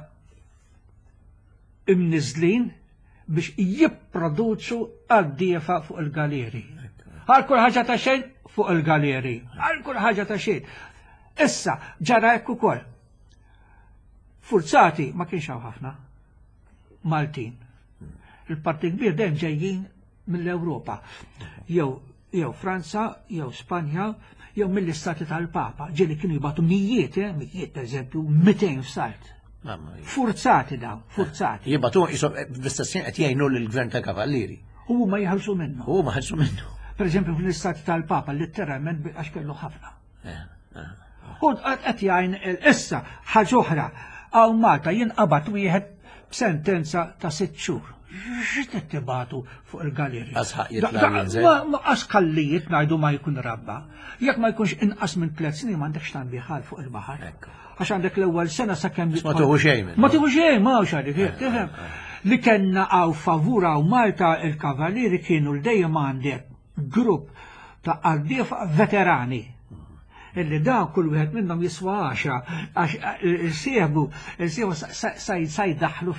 imniżlin biex jipproduċu għaddiefa fuq il-galeri. Għal kull ħaġa ta' xejn fuq il-galeri. Għal kull ħaġa ta' xejn. Issa ġara hekk ukoll. Furzati ma kienx hawn ħafna. Maltin. Il-parti kbir dejjem ġejjin mill-Ewropa. Jew Franza, jew Spanja, jew mill-istati tal-Papa. Ġieli kienu jibgħatu mijiet pereżempju 200 f'salt. Furzati dawn, furzati. Jibgħatu bl-istessin qed jgħinu lill-gvern tal-kavallieri. Huma jħallsu minnu. Huma ħallsu minnu. Pereżempju fl-istati tal-Papa letteralment għax kellu ħafna. U qed jgħin issa ħaġa oħra hawn Malta jinqabad wieħed b'sentenza ta' 6 xhur. X'qed tibatu fuq il-galeri? Għax kallijiet ngħidu ma jkun rabba. Jekk ma jkunx inqas minn 3 snin m'għandekx tanbiħal fuq il-baħar. Għax għandek l-ewwel sena sakemm ma tieħu xejn. Ma tieħu xejn, ma xadik, tifhem. Li kellna hawn favur hawn Malta il-kavallieri kienu l-dejjem għandek grupp ta' qardiefa veterani. Illi da kull wieħed minnhom jiswa 10 għax il-sieħbu sa jdaħlu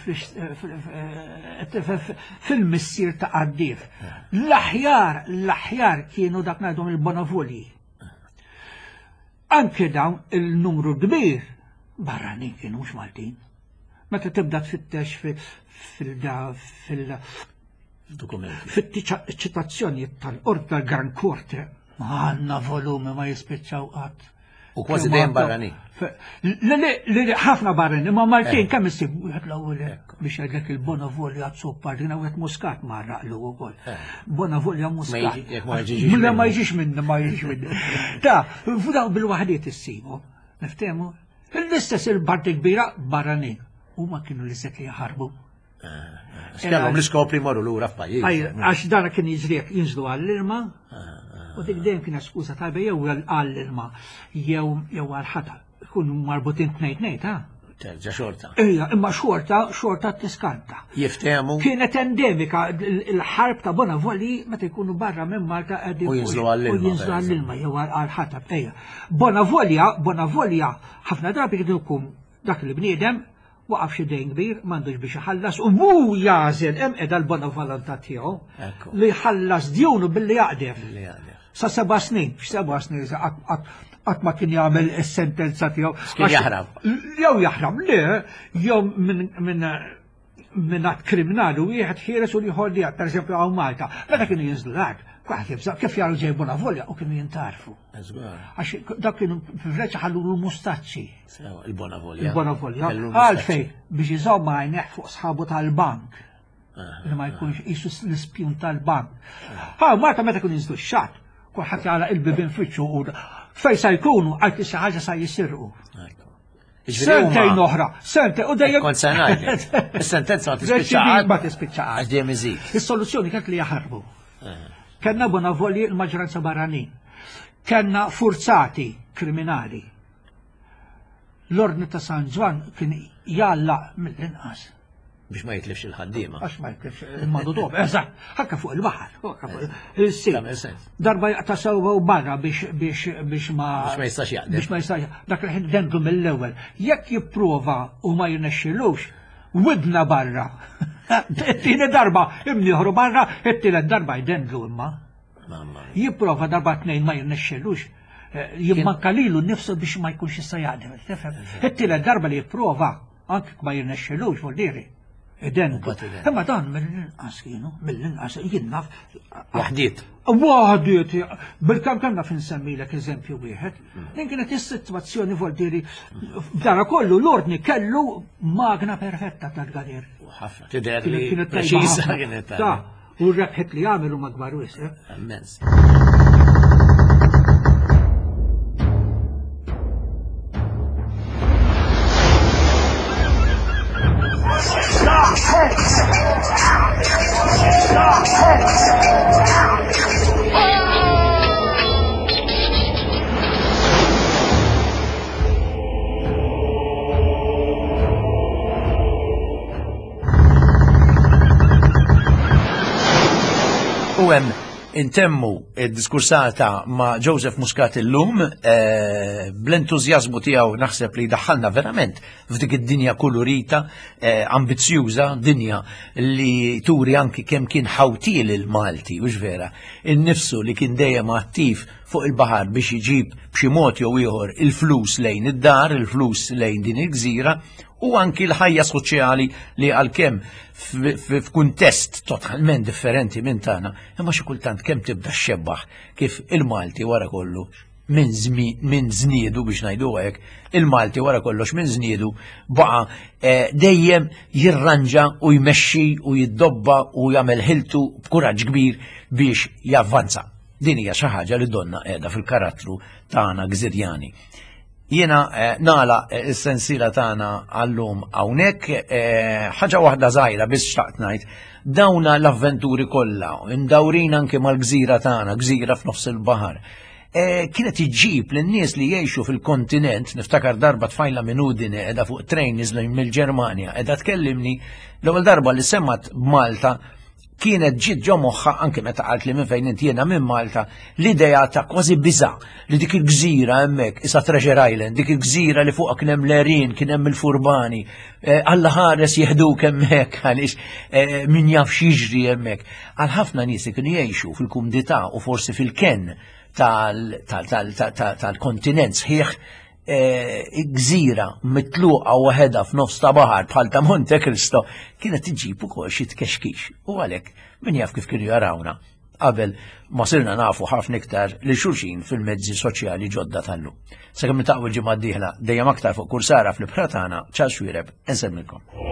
fil-missier ta' qardif. L-aħjar kienu dak ngħidhom il-Bonavolji. anke dawn il-numru kbir barranin kienu mhux Maltin. Meta tibda tfittex fil-ċitazzjoni tal-Qort tal-Gran Korte, għandna volumi ma jispiċċaw qatt. U kważi dejjem barranin. Li ħafna barranin, ma Maltin kemm issib wieħed l-ewwel biex jgħidlek il-Bonavolja zuppar, dina wieħed Muscat ma raqlu wkoll. Bonavolja Muscat. Ma jiġix minni, ma jiġix minni. Ta' f'dawn bil-waħdiet issibu, niftehmu? L-istess il-parti kbira barranin. Huma kienu li sekk jaħarbu. Kellhom l-iskopri morru lura f'pajjiż. Għax dara kien jinżlu għall-ilma, u dik dejjem kien skuża tajba jew għall-ilma jew għall-ħata. Kun marbutin tnejn, ha? Terġa' xorta. Ejja, imma xorta tiskanta. Jiftehmu. Kienet endemika il-ħarb ta' Bonavoli meta jkunu barra minn Malta qegħdin u jinżlu għall-ilma jew għall-ħata. Ejja. Bonavolja ħafna drabi kienu jkun dak il-bniedem waqaf xi dejn kbir m'għandux biex iħallas u mu jażel hemm qiegħda l-bonavolontà tiegħu li jħallas djunu billi jaqdef. Sa 7 snin, x7 snin qatt ma kien jagħmel is-sentenza tiegħu. Kien jaħrab. Jew jaħrab, le, jew minn att kriminali wieħed ħieles u ieħor li pereżempju hawn Malta. Meta kienu jinżlu hekk, kwaħt jibża kif jaru ġej Bonavolja u kienu jintarfu. Għax dak kienu fil-Greċja ħallu l-mustaċċi. Il-Bonavolja. Il-Bonavolja. Għalfejn biex iżomm ma jneħ fuq sħabu tal-bank. Li ma jkunx isu l-ispjun tal-bank. Malta meta kienu jinżlu x-xatt, kulħadd jara il-bibin fiċċu u fejn sa jkunu għalti xi ħaġa sa jisirqu. Sentejn oħra, u dejjem. Kont se ngħidlek. Is-sentenza ma tispiċċa għax dejjem iżid. Is-soluzzjoni kienet li jaħarbu. Kenna Bonavolji l-maġġoranza barranin. Kenna forzati kriminali. L-Ordni ta' San Ġwan kien jalla mill-inqas. Biex ma jitlifx il-ħaddiema. Għax ma jitlifx il-madu dob, eżatt, ħakka fuq il-baħar. Darba jaqtasaw barra biex ma jistax jaqdem. Biex ma jistax jaqdem. Dak li dendlu mill-ewwel. Jekk jipprova u ma jirnexxilux, widna barra. Tieni darba imnieħru barra, it-tielet darba jdendlu imma. Jipprova darba tnejn ma jirnexxilux. Jimmanka lilu nnifsu biex ma jkunx jista' jaqdem. It-tielet darba li jipprova anke ma jirnexxilux vuol dire. Imma dan mill-inqas kienu, mill-inqas jinnaf. Waħdiet. Waħdiet, bil-kam kanna finsemmilek eżempju wieħed. Din kienet is-sitwazzjoni vuol dire dara kollu l-ordni kellu magna perfetta tal-gadir. Ħafna. Tidher li preċiża kienet. U r-rebħet li għamilu magbar wis. Immens. U hemm intemmu id-diskursata ma' Joseph Muscat illum bl-entużjażmu tiegħu naħseb li daħħalna verament f'dik id-dinja kolorita, ambizzjuża, dinja li turi anki kemm kien ħawtil il-Malti, u vera, innifsu li kien dejjem attiv fuq il-baħar biex iġib b'xi mod jew ieħor il-flus lejn id-dar, il-flus lejn din il-gżira, u anki l-ħajja soċjali li għalkemm f'kuntest totalment differenti minn tagħna, imma xi kultant kemm tibda xebbaħ kif il-Malti wara kollu minn żniedu biex ngħidu hekk, il-Malti wara kollox minn żniedu baqa' dejjem jirranġa u jmexxi u jiddobba u jagħmel ħiltu b'kuraġġ kbir biex javvanza. Din hija xi ħaġa li donna qiegħda fil-karattru tagħna Gżirjani. Jiena nala s-sensiela tagħna għallum hawnhekk ħaġa waħda żgħira biss xtaqt ngħid dawna l-avventuri kollha indawrin anke mal-gżira tagħna, gżira f'nofs il-baħar. Kienet iġġib lin-nies li jgħixu fil-kontinent, niftakar darba tfajla minn Udine qiegħda fuq trejn niżlejn mill-Ġermanja, qiegħda tkellimni l-ewwel darba li semmat b'Malta kienet ġid ġo moħħa anke meta qalt li minn fejn inti jiena minn Malta l-idea ta' kważi biża' li dik il-gżira hemmhekk isa Treasure Island, dik il-gżira li fuqha kien hemm l-erin, kien hemm il-furbani, Alla ħares jieħduk hemmhekk għaliex min jaf x'jiġri hemmhekk. Għal ħafna nies kienu jgħixu fil-kumdità u forsi fil-ken tal-kontinent sħiħ gżira mitluqa waħedha f'nofs ta' baħar bħal ta' Monte Cristo kienet iġib ukoll xi tkexkix u għalhekk min jaf kif kienu jarawna qabel ma sirna nafu ħafna iktar li xulxin fil-mezzi soċjali ġodda tal-lum. Sakemm nitaqgħu l-ġimgħa d-dieħla dejjem aktar fuq Kursara fl-Ibħra tagħna, Charles Schwireb, insemmilkom.